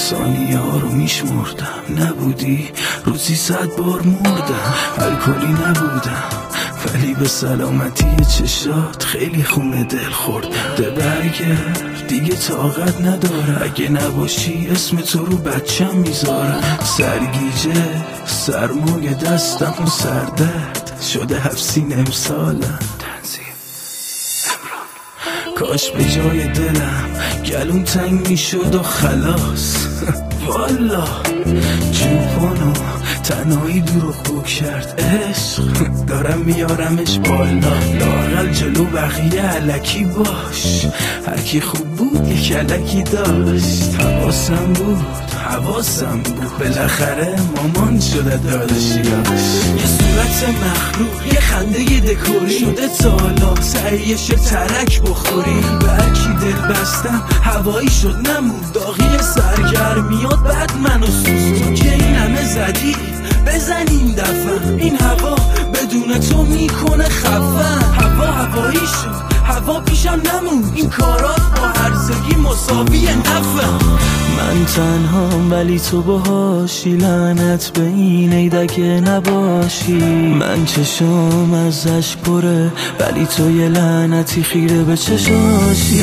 ثانیه ها رو میشمردم، نبودی روزی 100 بار مردم. الکلی نبودم ولی به سلامتی چشات خیلی خونه دل خوردم. ده برگرد دیگه طاقت نداره، اگه نباشی اسم تو رو بچم میذارم. سرگیجه سرمایه دستم و سردرد شده 7 سین امسالم. کاش به جای دلم گلوم تنگ میشد و خلاص. والا جوپانو تنهایی دور خوب کرد عشق، دارم میارمش بالا. لااقل جلو بقیه علکی باش، هرکی خوب بود یک علکی داشت. حواسم بود بالاخره مامان شده داداشیاش. یه صورت مخلوق یه خنده یه دکوری شده تالا، سعیش ترک بخوری. به هرکی دل بستم هوایی شد نمون، داغی سرگرمیات بعد منو سوز. تو که این همه زدی بزنیم دفعه، این هوا بدون تو میکنه خفه. هوایی شد هوا پیشم نمون، این کارات با هرزگی مساوی نفع. من تنهام ولی تو باهاشی، لعنت به این عیدک نباشی. من چشام ازش پره ولی تو یه لعنتی خیره به چشاشی.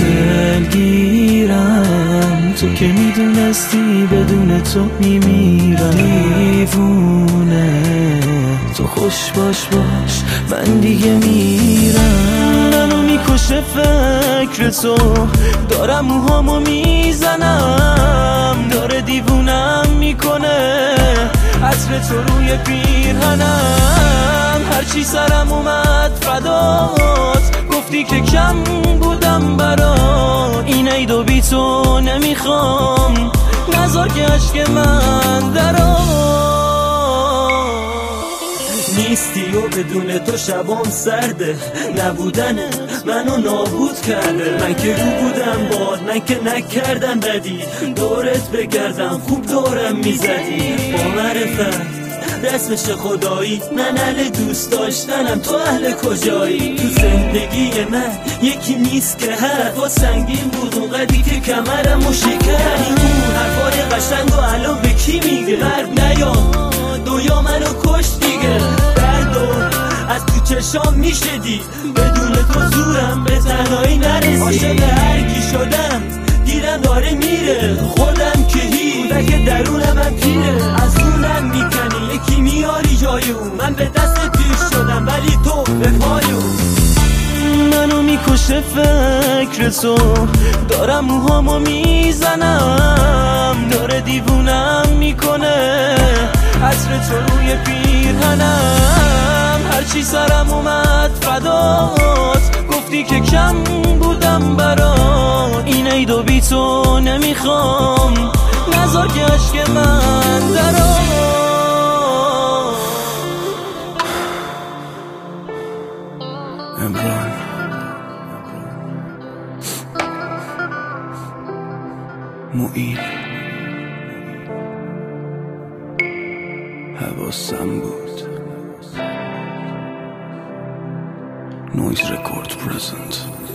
دلگیرم تو که میدونستی بدون تو میمیرم. دیوونه تو خوش باش من دیگه میرم. منو میکشه فکر تو، دارم موهامو میزنم، داره دیوونم میکنه عطر تو روی پیرهنم. هرچی سرم اومد فدات، گفتی که کم بودم برات. این عید و بی تو نمیخوام، نذار که عشق من درات. نیستی و بدون تو شبام سرده، نبودن منو نابود کرده. من که رو بودم باد، من که نکردم بدی، دورت بگردم خوب دورم میزدی. با معرفت رسمش خدایی، من اهل دوست داشتنم، تو اهل کجایی؟ تو زندگی من یکی نیست که حرفا سنگین بود اونقدی که کمرمو شکست. اون حرفای قشنگ و الان به کی میگه؟ قرب نیا دویا منو کش دیگه. از تو چشام میشدی، بدون تو زورم به تنهایی نرسی. عاشق هرکی شدم دیدم داره میره، خودم که که درونم هم پیره. از اونم میکنی یکی میاری جای اون، من به دست پیش شدم ولی تو به پای اون. منو میکشه فکر تو، دارم موهامو میزنم، داره دیوونم میکنه عطر تو روی پیرهنم. هرچی سرم اومد فدات، گفتی که کم بودم برات. این عید و بی تو نمیخوام، نذار که عشق من درات. امران معین حواسم بود. نویز رکورد پرزنت.